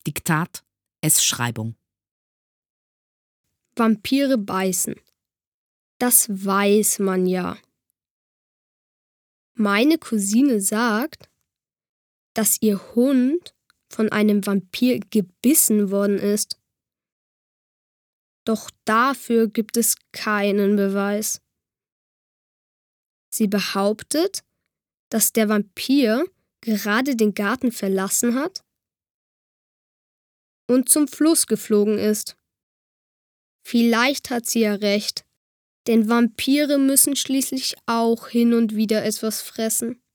Diktat, S-Schreibung. Vampire beißen. Das weiß man ja. Meine Cousine sagt, dass ihr Hund von einem Vampir gebissen worden ist. Doch dafür gibt es keinen Beweis. Sie behauptet, dass der Vampir gerade den Garten verlassen hat und zum Fluss geflogen ist. Vielleicht hat sie ja recht, denn Vampire müssen schließlich auch hin und wieder etwas fressen.